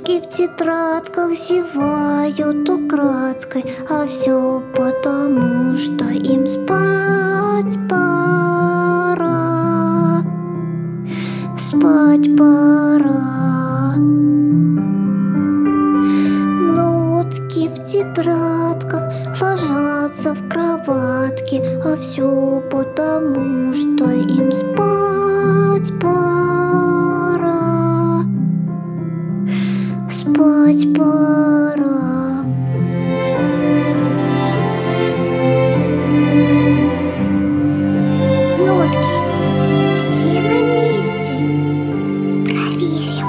Нотки в тетрадках зевают украдкой, а все потому, что им спать пора. Спать пора. Нотки в тетрадках ложатся в кроватки, а все потому, что им спать пора. Спать пора. Нотки все на месте. Проверим.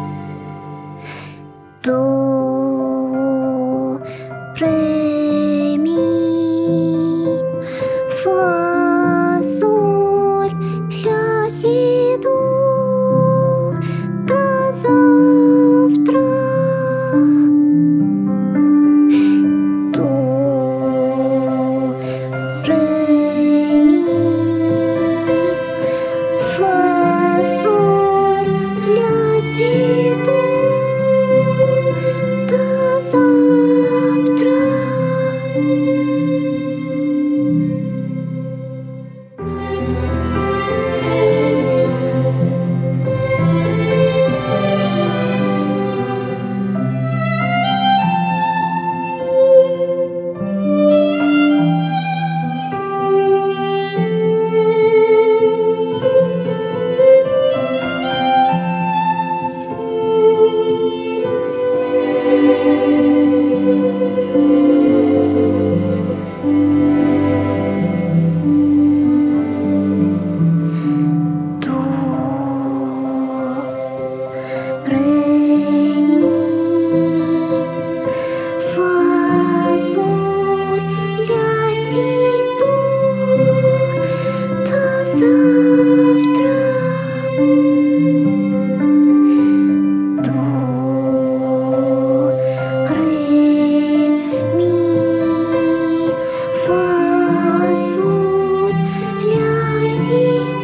До, ре, ми, фа, соль, ля, си, до. До завтра. До, ре, ми, фа, соль, ля, си, до. До завтра. До, ре, ми, фа, соль, ля, си, до. До завтра. До, ре, ми, фа, соль, ля, си,